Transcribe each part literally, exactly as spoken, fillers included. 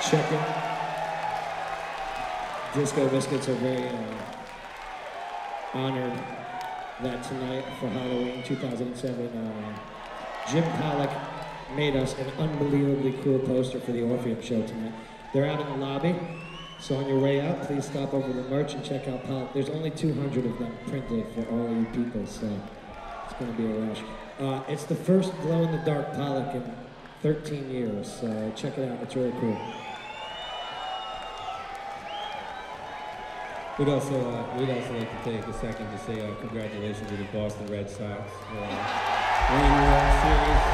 Checking. Disco Biscuits are very uh, honored that tonight for Halloween two thousand seven, uh, Jim Pollock made us an unbelievably cool poster for the Orpheum show tonight. They're out in the lobby, so on your way out, please stop over the merch and check out Pollock. There's only two hundred of them printed for all you people, so it's going to be a rush. Uh, it's the first glow-in-the-dark Pollock in thirteen years, so check it out. It's really cool. We'd also, uh, we'd also like to take a second to say uh, congratulations to the Boston Red Sox for uh, winning the World Series.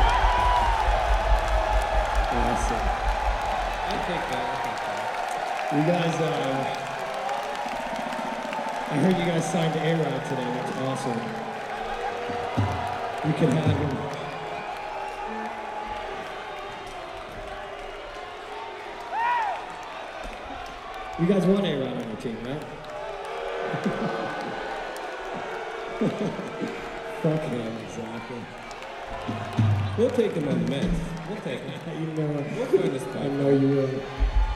Awesome. I'll take that, I'll take that. You guys, uh, I heard you guys signed to A-Rod today. That's awesome. You can have him. You guys want A-Rod on your team, right? Fuck him, exactly. We'll take him on the Mets. We'll take him. You know, We'll find this I spot. know you will.